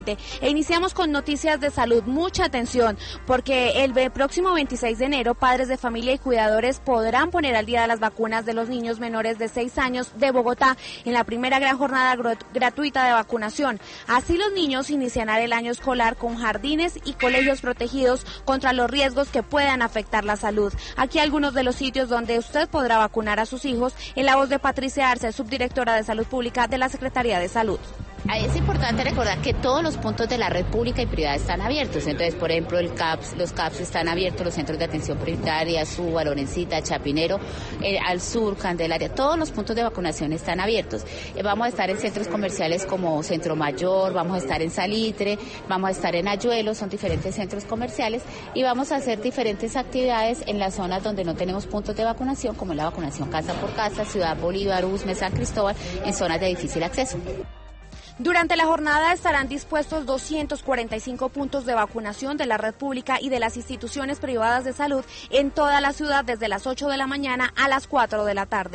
E iniciamos con noticias de salud. Mucha atención, porque el próximo 26 de enero padres de familia y cuidadores podrán poner al día las vacunas de los niños menores de 6 años de Bogotá en la primera gran jornada gratuita de vacunación. Así los niños iniciarán el año escolar con jardines y colegios protegidos contra los riesgos que puedan afectar la salud. Aquí algunos de los sitios donde usted podrá vacunar a sus hijos, en la voz de Patricia Arce, subdirectora de Salud Pública de la Secretaría de Salud. Es importante recordar que todos los puntos de la red pública y privada están abiertos. Entonces, por ejemplo, los CAPS están abiertos, los centros de atención prioritaria, Suba, Lorencita, Chapinero, al sur, Candelaria, todos los puntos de vacunación están abiertos. Vamos a estar en centros comerciales como Centro Mayor, vamos a estar en Salitre, vamos a estar en Ayuelo, son diferentes centros comerciales, y vamos a hacer diferentes actividades en las zonas donde no tenemos puntos de vacunación, como la vacunación casa por casa, Ciudad Bolívar, Usme, San Cristóbal, en zonas de difícil acceso. Durante la jornada estarán dispuestos 245 puntos de vacunación de la red pública y de las instituciones privadas de salud en toda la ciudad desde las 8 de la mañana a las 4 de la tarde.